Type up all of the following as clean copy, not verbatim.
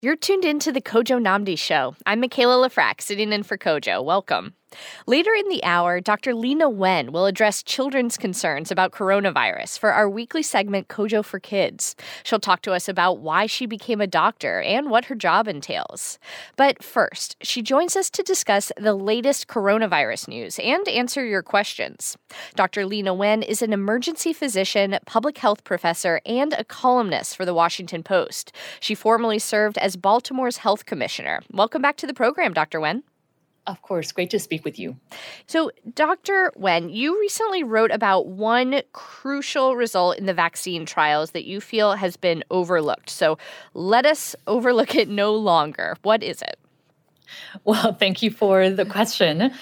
You're tuned into the Kojo Namdi Show. I'm Michaela Lafrac, sitting in for Kojo. Welcome. Later in the hour, Dr. Lena Wen will address children's concerns about coronavirus for our weekly segment, Kojo for Kids. She'll talk to us about why she became a doctor and what her job entails. But first, she joins us to discuss the latest coronavirus news and answer your questions. Dr. Lena Wen is an emergency physician, public health professor, and a columnist for The Washington Post. She formerly served as Baltimore's health commissioner. Welcome back to the program, Dr. Wen. Of course. Great to speak with you. So, Dr. Wen, you recently wrote about one crucial result in the vaccine trials that you feel has been overlooked. So let us overlook it no longer. What is it? Well, thank you for the question.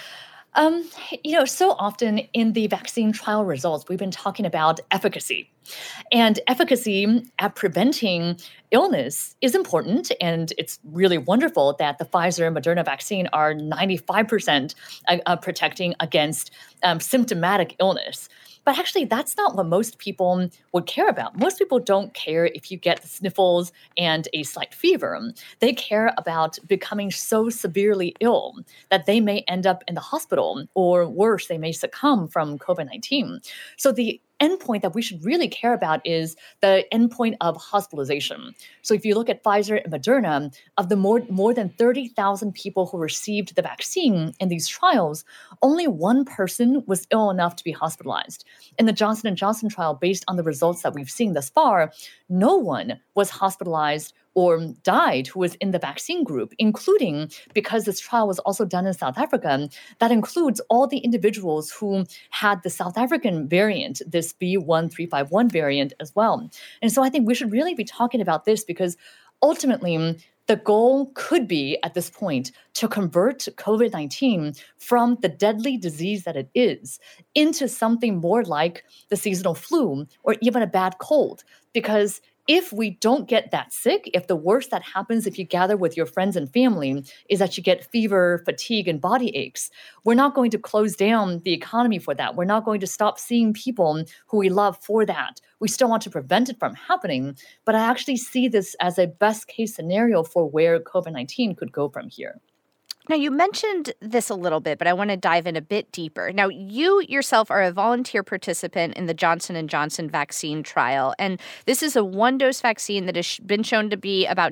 So often in the vaccine trial results, we've been talking about efficacy. And efficacy at preventing illness is important, and it's really wonderful that the Pfizer and Moderna vaccine are 95% protecting against symptomatic illness. But actually, that's not what most people would care about. Most people don't care if you get the sniffles and a slight fever. They care about becoming so severely ill that they may end up in the hospital, or worse, they may succumb from COVID-19. So the endpoint that we should really care about is the endpoint of hospitalization. So if you look at Pfizer and Moderna, of the more than 30,000 people who received the vaccine in these trials, only one person was ill enough to be hospitalized. In the Johnson & Johnson trial, based on the results that we've seen thus far, no one was hospitalized or died who was in the vaccine group, including, because this trial was also done in South Africa, that includes all the individuals who had the South African variant, this B.1.351 variant as well. And so I think we should really be talking about this because ultimately, the goal could be, at this point, to convert COVID-19 from the deadly disease that it is into something more like the seasonal flu or even a bad cold. Because if we don't get that sick, if the worst that happens if you gather with your friends and family is that you get fever, fatigue, and body aches, we're not going to close down the economy for that. We're not going to stop seeing people who we love for that. We still want to prevent it from happening, but I actually see this as a best case scenario for where COVID-19 could go from here. Now, you mentioned this a little bit, but I want to dive in a bit deeper. Now, you yourself are a volunteer participant in the Johnson & Johnson vaccine trial, and this is a one-dose vaccine that has been shown to be about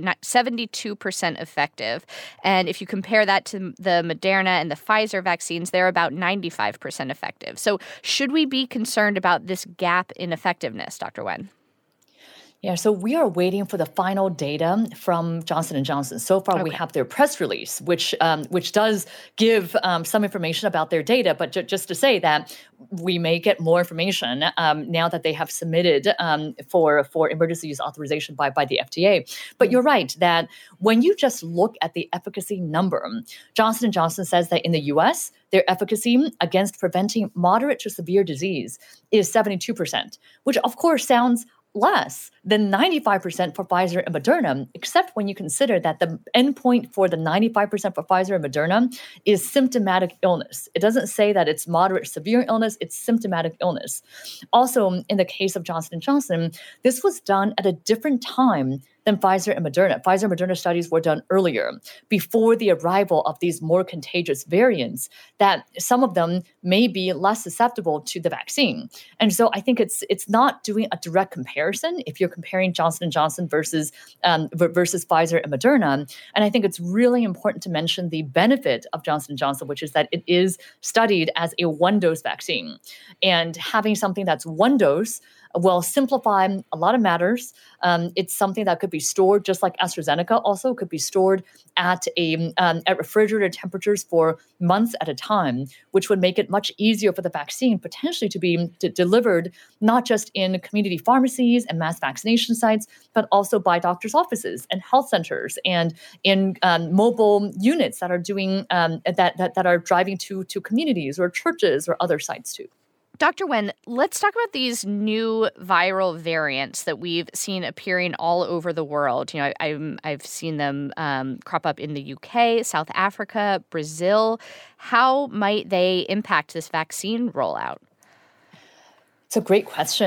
72% effective. And if you compare that to the Moderna and the Pfizer vaccines, they're about 95% effective. So should we be concerned about this gap in effectiveness, Dr. Wen? Yeah, so we are waiting for the final data from Johnson & Johnson. So far, we have their press release, which does give some information about their data. But just to say that we may get more information now that they have submitted for emergency use authorization by the FDA. But you're right that when you just look at the efficacy number, Johnson & Johnson says that in the U.S., their efficacy against preventing moderate to severe disease is 72%, which of course sounds less than 95% for Pfizer and Moderna, except when you consider that the endpoint for the 95% for Pfizer and Moderna is symptomatic illness. It doesn't say that it's moderate severe illness, it's symptomatic illness. Also, in the case of Johnson & Johnson, this was done at a different time than Pfizer and Moderna. Pfizer and Moderna studies were done earlier, before the arrival of these more contagious variants, that some of them may be less susceptible to the vaccine. And so I think it's not doing a direct comparison if you're comparing Johnson & Johnson versus Pfizer and Moderna. And I think it's really important to mention the benefit of Johnson & Johnson, which is that it is studied as a one-dose vaccine. And having something that's one dose will simplify a lot of matters. It's something that could be stored, just like AstraZeneca also could be stored at refrigerator temperatures for months at a time, which would make it much easier for the vaccine potentially to be delivered not just in community pharmacies and mass vaccination sites, but also by doctors' offices and health centers and in mobile units that are doing that are driving to communities or churches or other sites too. Dr. Wen, let's talk about these new viral variants that we've seen appearing all over the world. You know, I've seen them crop up in the UK, South Africa, Brazil. How might they impact this vaccine rollout? It's a great question.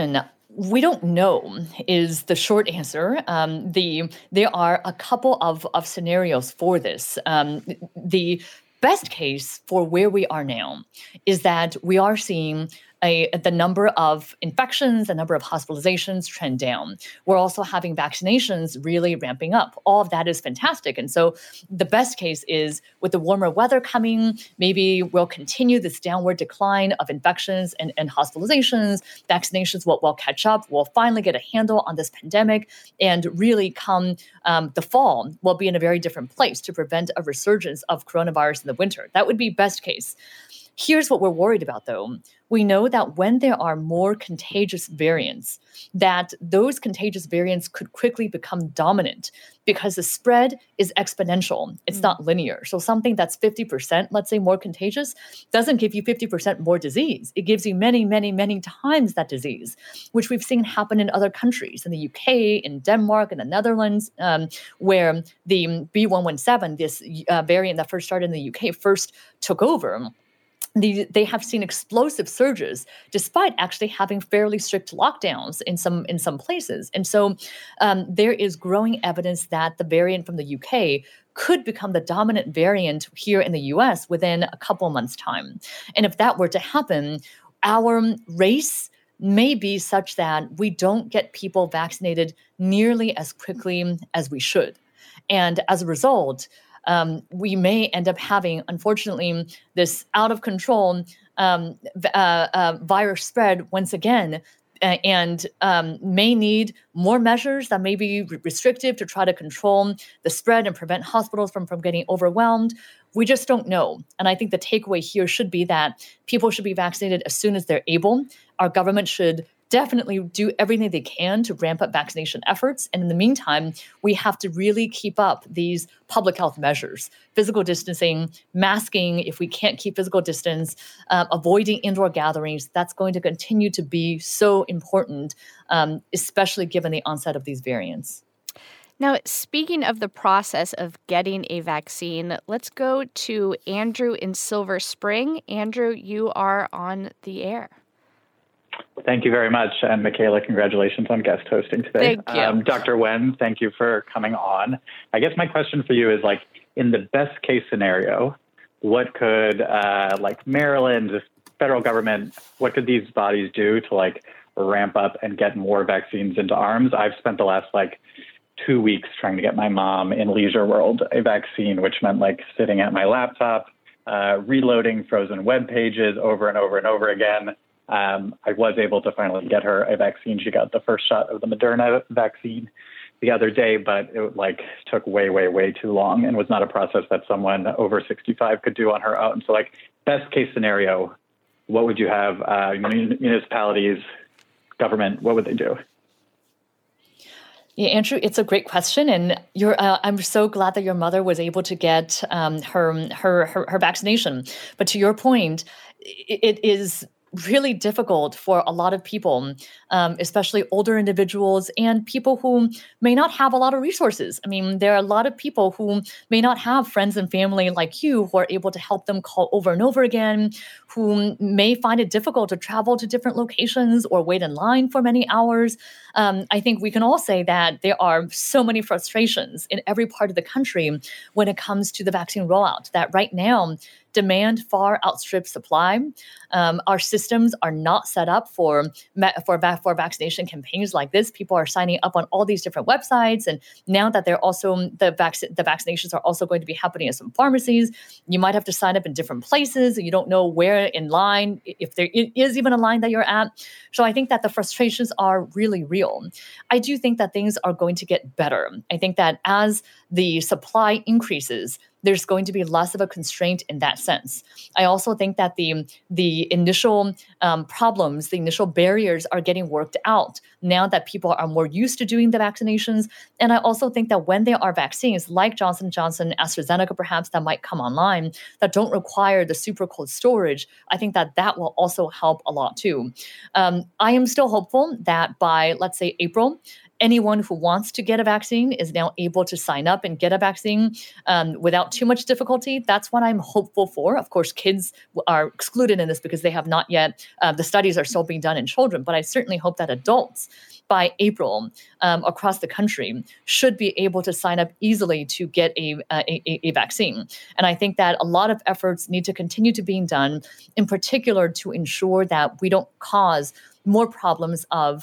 We don't know is the short answer. There are a couple of scenarios for this. The best case for where we are now is that we are seeing the number of infections, the number of hospitalizations trend down. We're also having vaccinations really ramping up. All of that is fantastic. And so the best case is with the warmer weather coming, maybe we'll continue this downward decline of infections and hospitalizations. Vaccinations will catch up. We'll finally get a handle on this pandemic, and really come the fall, we'll be in a very different place to prevent a resurgence of coronavirus in the winter. That would be best case. Here's what we're worried about, though. We know that when there are more contagious variants, that those contagious variants could quickly become dominant because the spread is exponential. It's not linear. So something that's 50%, let's say, more contagious doesn't give you 50% more disease. It gives you many, many, many times that disease, which we've seen happen in other countries, in the UK, in Denmark, in the Netherlands, where the B117, this variant that first started in the UK, first took over. They have seen explosive surges, despite actually having fairly strict lockdowns in some places. And so there is growing evidence that the variant from the UK could become the dominant variant here in the US within a couple of months' time. And if that were to happen, our race may be such that we don't get people vaccinated nearly as quickly as we should. And as a result, we may end up having, unfortunately, this out of control virus spread once again, and may need more measures that may be restrictive to try to control the spread and prevent hospitals from getting overwhelmed. We just don't know. And I think the takeaway here should be that people should be vaccinated as soon as they're able. Our government should definitely do everything they can to ramp up vaccination efforts. And in the meantime, we have to really keep up these public health measures, physical distancing, masking if we can't keep physical distance, avoiding indoor gatherings. That's going to continue to be so important, especially given the onset of these variants. Now, speaking of the process of getting a vaccine, let's go to Andrew in Silver Spring. Andrew, you are on the air. Thank you very much. And Michaela, congratulations on guest hosting today. Thank you. Dr. Wen, thank you for coming on. I guess my question for you is, like, in the best case scenario, what could Maryland, the federal government, what could these bodies do to ramp up and get more vaccines into arms? I've spent the last 2 weeks trying to get my mom in Leisure World a vaccine, which meant sitting at my laptop, reloading frozen web pages over and over and over again. I was able to finally get her a vaccine. She got the first shot of the Moderna vaccine the other day, but it took way, way, way too long and was not a process that someone over 65 could do on her own. So best case scenario, what would you have? Municipalities, government, what would they do? Yeah, Andrew, it's a great question, and I'm so glad that your mother was able to get her vaccination. But to your point, it is really difficult for a lot of people, especially older individuals and people who may not have a lot of resources. I mean, there are a lot of people who may not have friends and family like you who are able to help them call over and over again, who may find it difficult to travel to different locations or wait in line for many hours. I think we can all say that there are so many frustrations in every part of the country when it comes to the vaccine rollout, that right now, demand far outstrips supply. Our systems are not set up for vaccination campaigns like this. People are signing up on all these different websites, and now that they're also the vaccinations are also going to be happening at some pharmacies, you might have to sign up in different places. You don't know where in line, if there is even a line that you're at. So I think that the frustrations are really real. I do think that things are going to get better. I think that as the supply increases, there's going to be less of a constraint in that sense. I also think that the initial problems, the initial barriers are getting worked out now that people are more used to doing the vaccinations. And I also think that when there are vaccines like Johnson & Johnson, AstraZeneca perhaps, that might come online that don't require the super cold storage, I think that that will also help a lot too. I am still hopeful that by, let's say, April, anyone who wants to get a vaccine is now able to sign up and get a vaccine without too much difficulty. That's what I'm hopeful for. Of course, kids are excluded in this because they have not yet, the studies are still being done in children, but I certainly hope that adults by April across the country should be able to sign up easily to get a vaccine. And I think that a lot of efforts need to continue to being done, in particular to ensure that we don't cause more problems of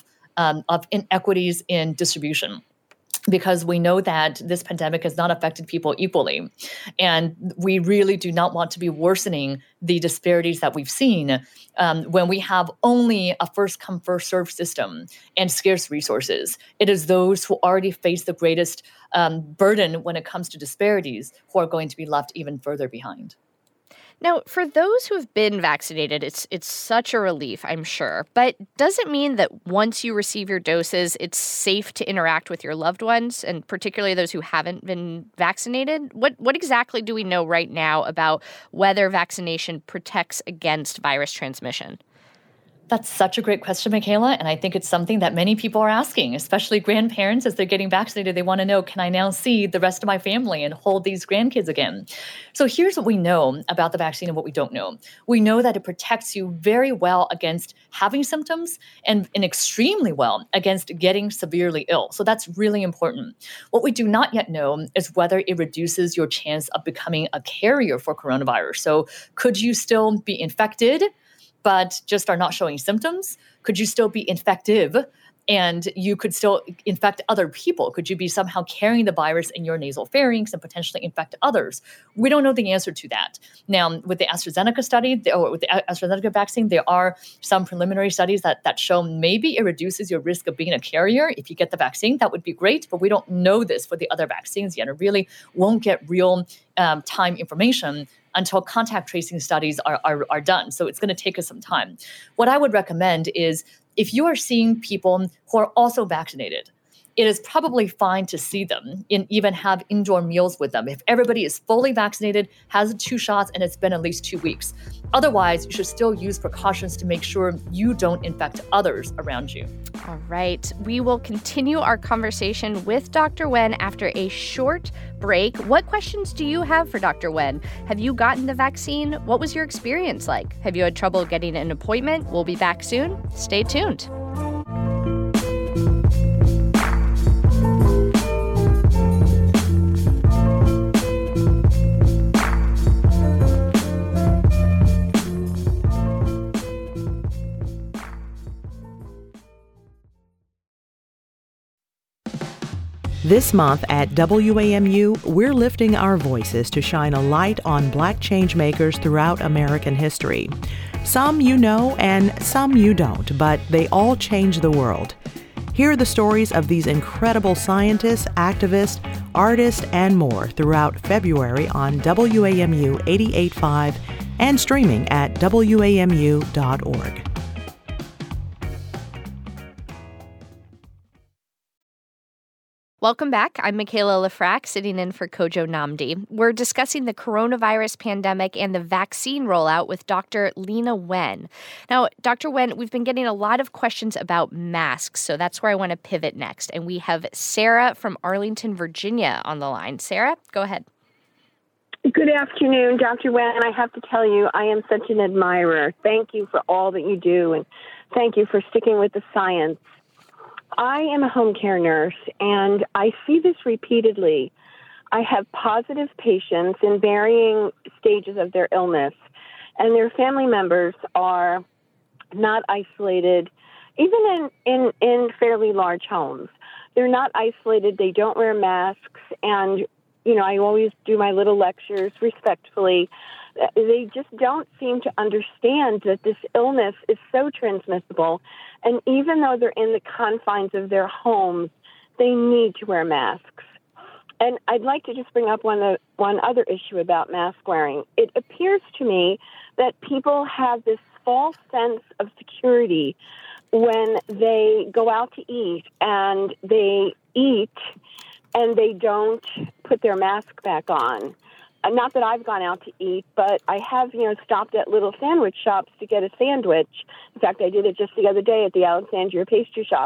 inequities in distribution, because we know that this pandemic has not affected people equally. And we really do not want to be worsening the disparities that we've seen when we have only a first-come, first-served system and scarce resources. It is those who already face the greatest burden when it comes to disparities who are going to be left even further behind. Now, for those who have been vaccinated, it's such a relief, I'm sure. But does it mean that once you receive your doses, it's safe to interact with your loved ones, and particularly those who haven't been vaccinated? What exactly do we know right now about whether vaccination protects against virus transmission? That's such a great question, Michaela. And I think it's something that many people are asking, especially grandparents as they're getting vaccinated. They want to know, can I now see the rest of my family and hold these grandkids again? So here's what we know about the vaccine and what we don't know. We know that it protects you very well against having symptoms and extremely well against getting severely ill. So that's really important. What we do not yet know is whether it reduces your chance of becoming a carrier for coronavirus. So could you still be infected but just are not showing symptoms? Could you still be infective and you could still infect other people? Could you be somehow carrying the virus in your nasal pharynx and potentially infect others? We don't know the answer to that. Now, with the AstraZeneca study, or with the AstraZeneca vaccine, there are some preliminary studies that show maybe it reduces your risk of being a carrier if you get the vaccine. That would be great, but we don't know this for the other vaccines yet. It really won't get real time information until contact tracing studies are done. So it's going to take us some time. What I would recommend is if you are seeing people who are also vaccinated, it is probably fine to see them and even have indoor meals with them if everybody is fully vaccinated, has 2 shots, and it's been at least 2 weeks. Otherwise, you should still use precautions to make sure you don't infect others around you. All right. We will continue our conversation with Dr. Wen after a short break. What questions do you have for Dr. Wen? Have you gotten the vaccine? What was your experience like? Have you had trouble getting an appointment? We'll be back soon. Stay tuned. This month at WAMU, we're lifting our voices to shine a light on Black changemakers throughout American history. Some you know and some you don't, but they all changed the world. Hear the stories of these incredible scientists, activists, artists, and more throughout February on WAMU 88.5 and streaming at WAMU.org. Welcome back. I'm Michaela Lefrak, sitting in for Kojo Nnamdi. We're discussing the coronavirus pandemic and the vaccine rollout with Dr. Leana Wen. Now, Dr. Wen, we've been getting a lot of questions about masks, so that's where I want to pivot next. And we have Sarah from Arlington, Virginia on the line. Sarah, go ahead. Good afternoon, Dr. Wen. I have to tell you, I am such an admirer. Thank you for all that you do, and thank you for sticking with the science. I am a home care nurse, and I see this repeatedly. I have positive patients in varying stages of their illness, and their family members are not isolated, even in fairly large homes. They're not isolated. They don't wear masks, and, you know, I always do my little lectures respectfully. They just don't seem to understand that this illness is so transmissible. And even though they're in the confines of their homes, they need to wear masks. And I'd like to just bring up one other issue about mask wearing. It appears to me that people have this false sense of security when they go out to eat and they eat and they don't put their mask back on. Not that I've gone out to eat, but I have, stopped at little sandwich shops to get a sandwich. In fact, I did it just the other day at the Alexandria pastry shop.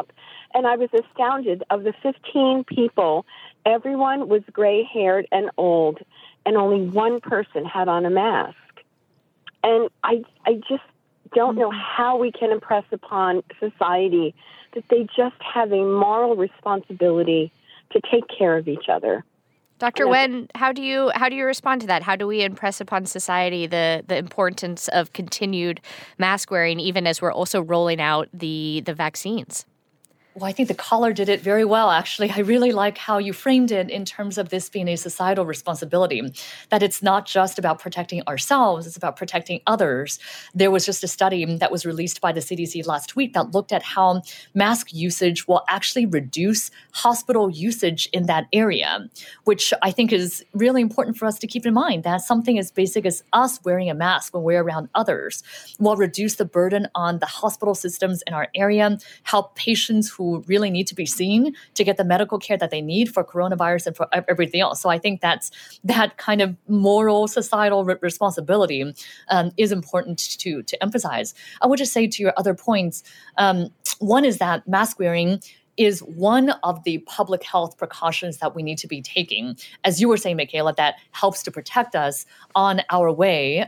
And I was astounded. Of the 15 people, everyone was gray-haired and old, and only one person had on a mask. And I just don't know how we can impress upon society that they just have a moral responsibility to take care of each other. Dr. Wen, how do you respond to that? How do we impress upon society the importance of continued mask wearing, even as we're also rolling out the vaccines? Well, I think the caller did it very well, actually. I really like how you framed it in terms of this being a societal responsibility, that it's not just about protecting ourselves, it's about protecting others. There was just a study that was released by the CDC last week that looked at how mask usage will actually reduce hospital usage in that area, which I think is really important for us to keep in mind, that something as basic as us wearing a mask when we're around others will reduce the burden on the hospital systems in our area, help patients who really need to be seen to get the medical care that they need for coronavirus and for everything else. So I think that kind of moral societal responsibility is important to emphasize. I would just say to your other points, one is that mask wearing is one of the public health precautions that we need to be taking. As you were saying, Michaela, that helps to protect us on our way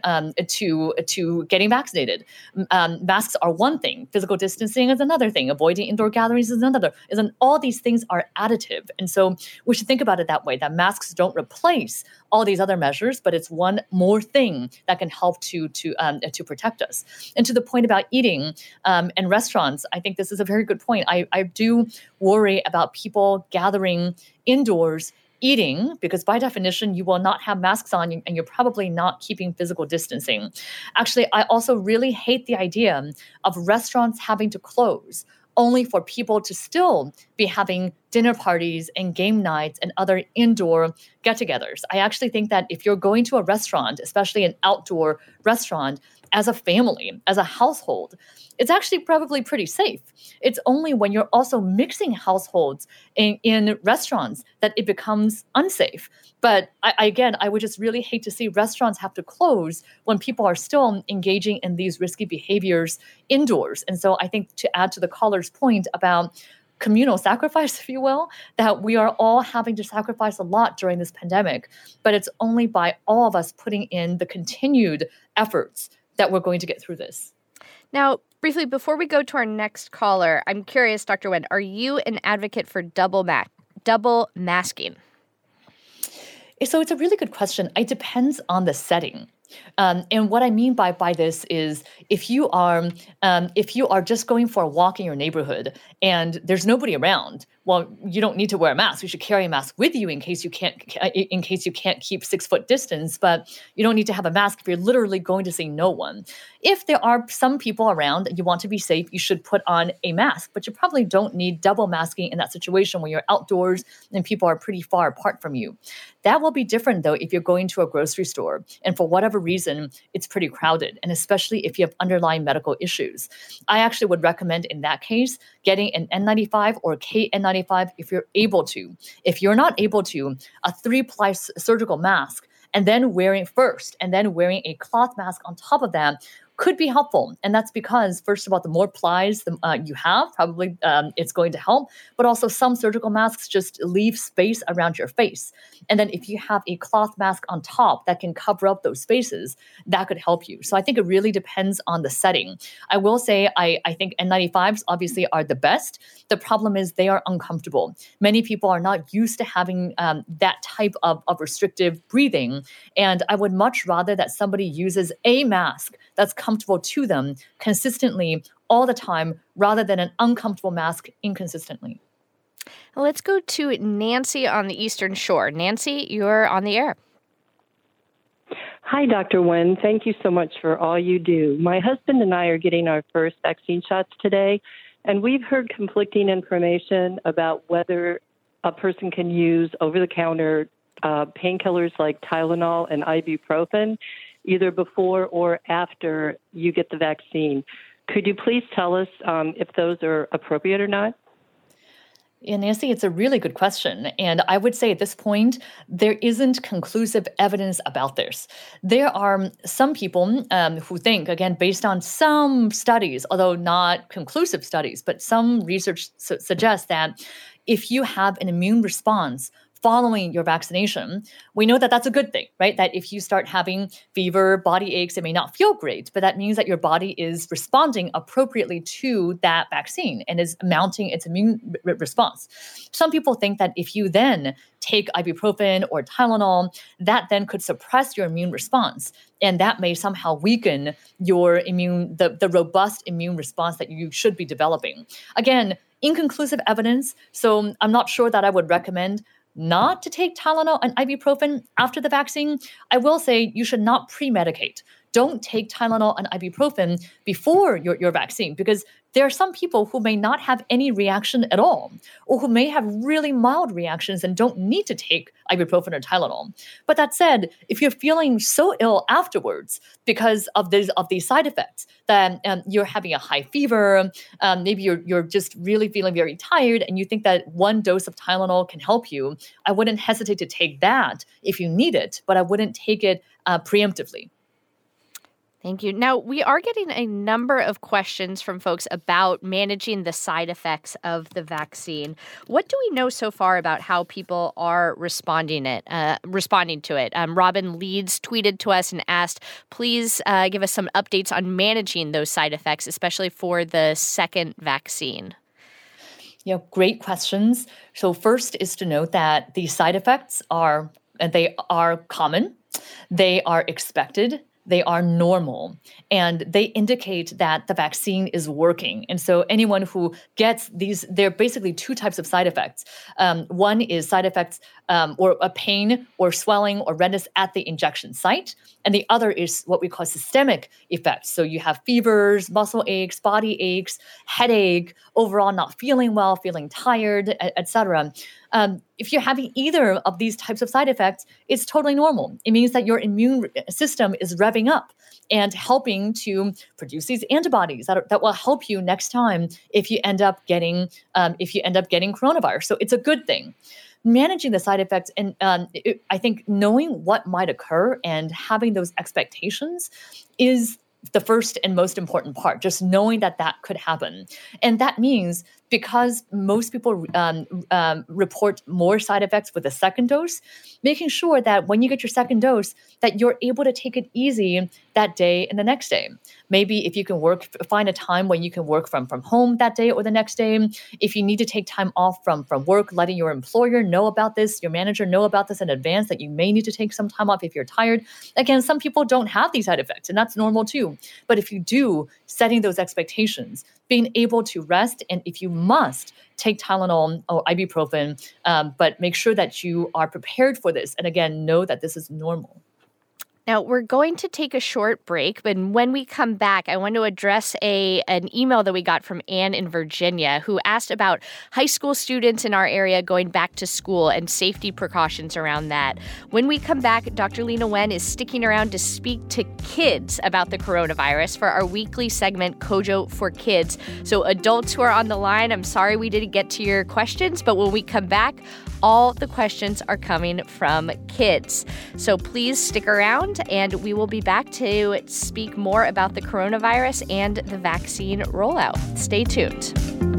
to getting vaccinated. Masks are one thing. Physical distancing is another thing. Avoiding indoor gatherings is another. All these things are additive. And so we should think about it that way, that masks don't replace all these other measures, but it's one more thing that can help to protect us. And to the point about eating and restaurants, I think this is a very good point. I do worry about people gathering indoors eating, because by definition, you will not have masks on and you're probably not keeping physical distancing. Actually, I also really hate the idea of restaurants having to close only for people to still be having dinner parties and game nights and other indoor get-togethers. I actually think that if you're going to a restaurant, especially an outdoor restaurant, as a family, as a household, it's actually probably pretty safe. It's only when you're also mixing households in restaurants that it becomes unsafe. But I would just really hate to see restaurants have to close when people are still engaging in these risky behaviors indoors. And so I think, to add to the caller's point about communal sacrifice, if you will, that we are all having to sacrifice a lot during this pandemic, but it's only by all of us putting in the continued efforts that we're going to get through this. Now, briefly, before we go to our next caller, I'm curious, Dr. Wen, are you an advocate for double masking? So it's a really good question. It depends on the setting. And what I mean by this is, if you are just going for a walk in your neighborhood and there's nobody around, well, you don't need to wear a mask. You should carry a mask with you in case you can't keep 6 foot distance. But you don't need to have a mask if you're literally going to see no one. If there are some people around and you want to be safe, you should put on a mask. But you probably don't need double masking in that situation when you're outdoors and people are pretty far apart from you. That will be different, though, if you're going to a grocery store and for whatever reason it's pretty crowded, and especially if you have underlying medical issues. I actually would recommend, in that case, getting an N95 or KN95 if you're able to. If you're not able to, a 3-ply surgical mask, and then wearing a cloth mask on top of that could be helpful. And that's because, first of all, the more plies you have, probably it's going to help. But also, some surgical masks just leave space around your face. And then if you have a cloth mask on top that can cover up those spaces, that could help you. So I think it really depends on the setting. I will say I think N95s obviously are the best. The problem is they are uncomfortable. Many people are not used to having that type of restrictive breathing. And I would much rather that somebody uses a mask that's comfortable to them consistently all the time, rather than an uncomfortable mask inconsistently. Let's go to Nancy on the Eastern Shore. Nancy, you're on the air. Hi, Dr. Wen. Thank you so much for all you do. My husband and I are getting our first vaccine shots today, and we've heard conflicting information about whether a person can use over-the-counter painkillers like Tylenol and ibuprofen, either before or after you get the vaccine. Could you please tell us if those are appropriate or not? Yeah, Nancy, it's a really good question. And I would say at this point, there isn't conclusive evidence about this. There are some people who think, again, based on some studies, although not conclusive studies, but some research suggests that if you have an immune response following your vaccination, we know that that's a good thing, right? That if you start having fever, body aches, it may not feel great, but that means that your body is responding appropriately to that vaccine and is mounting its immune response. Some people think that if you then take ibuprofen or Tylenol, that then could suppress your immune response. And that may somehow weaken your the robust immune response that you should be developing. Again, inconclusive evidence. So I'm not sure that I would recommend not to take Tylenol and ibuprofen after the vaccine. I will say you should not pre-medicate. Don't take Tylenol and ibuprofen before your vaccine, because there are some people who may not have any reaction at all, or who may have really mild reactions and don't need to take ibuprofen or Tylenol. But that said, if you're feeling so ill afterwards because of these side effects, that you're having a high fever, maybe you're just really feeling very tired, and you think that one dose of Tylenol can help you, I wouldn't hesitate to take that if you need it, but I wouldn't take it preemptively. Thank you. Now, we are getting a number of questions from folks about managing the side effects of the vaccine. What do we know so far about how people are responding to it? Robin Leeds tweeted to us and asked, please give us some updates on managing those side effects, especially for the second vaccine. Yeah, great questions. So first is to note that these side effects are common, they are expected, they are normal, and they indicate that the vaccine is working. And so anyone who gets these, there are basically two types of side effects. One is side effects or a pain or swelling or redness at the injection site. And the other is what we call systemic effects. So you have fevers, muscle aches, body aches, headache, overall not feeling well, feeling tired, etc. If you're having either of these types of side effects, it's totally normal. It means that your immune system is revving up and helping to produce these antibodies that will help you next time if you end up getting coronavirus. So it's a good thing. Managing the side effects, and I think knowing what might occur and having those expectations is the first and most important part, just knowing that could happen. And that means because most people report more side effects with the second dose, making sure that when you get your second dose, that you're able to take it easy that day and the next day. Maybe if you can find a time when you can work from home that day or the next day. If you need to take time off from work, letting your employer know about this, your manager know about this in advance, that you may need to take some time off if you're tired. Again, some people don't have these side effects, and that's normal too. But if you do, setting those expectations, being able to rest, and if you must, take Tylenol or ibuprofen, but make sure that you are prepared for this. And again, know that this is normal. Now, we're going to take a short break, but when we come back, I want to address an email that we got from Anne in Virginia, who asked about high school students in our area going back to school and safety precautions around that. When we come back, Dr. Leana Wen is sticking around to speak to kids about the coronavirus for our weekly segment, Kojo for Kids. So adults who are on the line, I'm sorry we didn't get to your questions, but when we come back, all the questions are coming from kids. So please stick around, and we will be back to speak more about the coronavirus and the vaccine rollout. Stay tuned.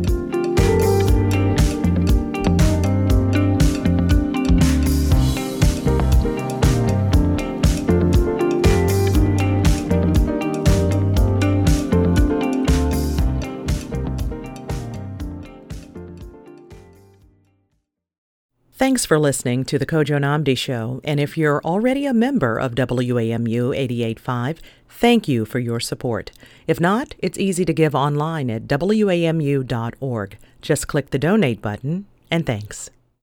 Thanks for listening to the Kojo Nnamdi Show, and if you're already a member of WAMU 88.5, thank you for your support. If not, it's easy to give online at WAMU.org. Just click the donate button, and thanks.